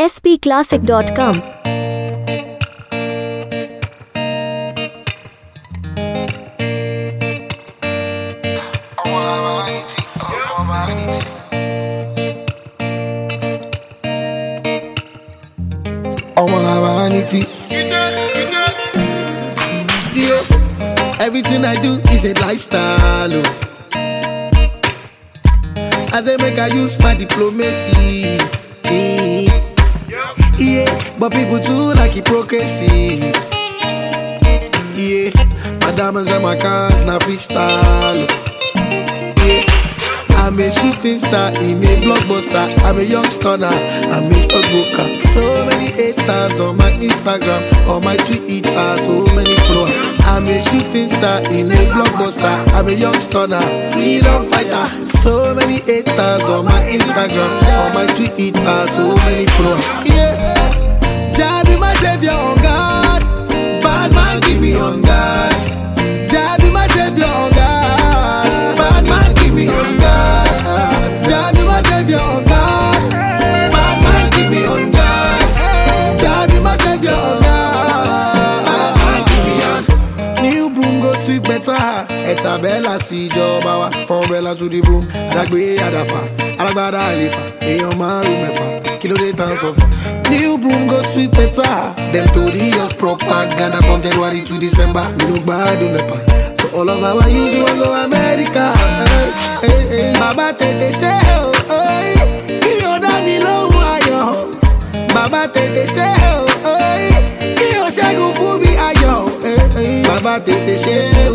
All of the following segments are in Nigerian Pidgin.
spclassic.com. Yeah. Everything I do is a lifestyle. Oh. As I make I use my diplomacy. Yeah, but people too like hypocrisy. Yeah, my diamonds and my cars now freestyle. Yeah, I'm a shooting star in a blockbuster. I'm a young stunner, I'm a stockbroker. So many haters on my Instagram, on my Twitter, so many followers. I'm a shooting star in a blockbuster. I'm a young stunner, freedom fighter. So many haters on my Instagram, on my Twitter, so many followers. Yeah, Jah be my savior on God. Bad man give me on God. Jah be my savior on God. Bad man give me on God. Jah be my savior on God. Bad man give me on God. Jah be my savior on God. Bad man give me on. New broom go sweep better. Etabella si joba wa. From Bella to the broom. Adagbe adafa. Alagbada alifa. Eyan maru mefa. Kilo de tan sofa. New broom go sweep better. Them told us propaganda from January to December. We no bad on the pan. So all of our youth will go America. Hey, hey, Baba tete sheo. Hey, kiyo dami lo ayo. Baba tete sheo. Hey, kiyo shagu fubi ayo. Hey, hey, Baba tete sheo.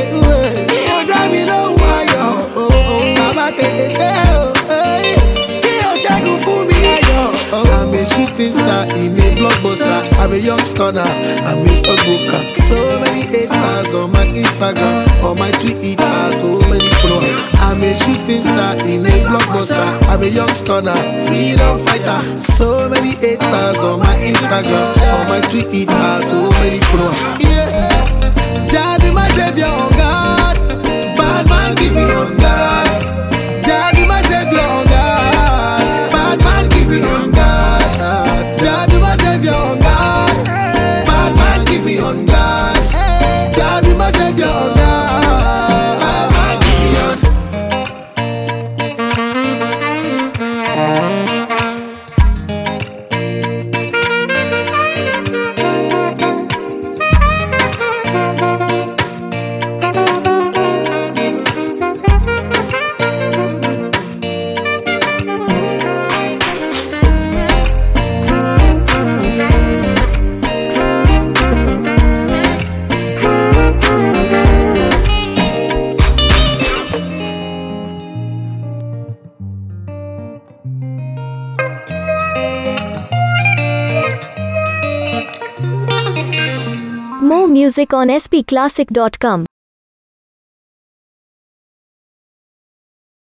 Kiyo dami lo ayo. Baba tete sheo. Hey, kiyo shagu fubi ayo. I'm a shooting star in a blockbuster. I'm a young stunner, I'm a stockbroker. So many haters on my Instagram, on my Twitter, so many followers. I'm a shooting star in a blockbuster. I'm a young stunner, freedom fighter. So many haters on my Instagram, on my Twitter, so many followers. Yeah, Jah be my savior on God. Bad man give me on God. Jah be my savior on God. Bad man give me on God. Jah be my savior on God. Bad man give me on God. Jah be my savior on God. Bad man give me on. More music on spclassic.com.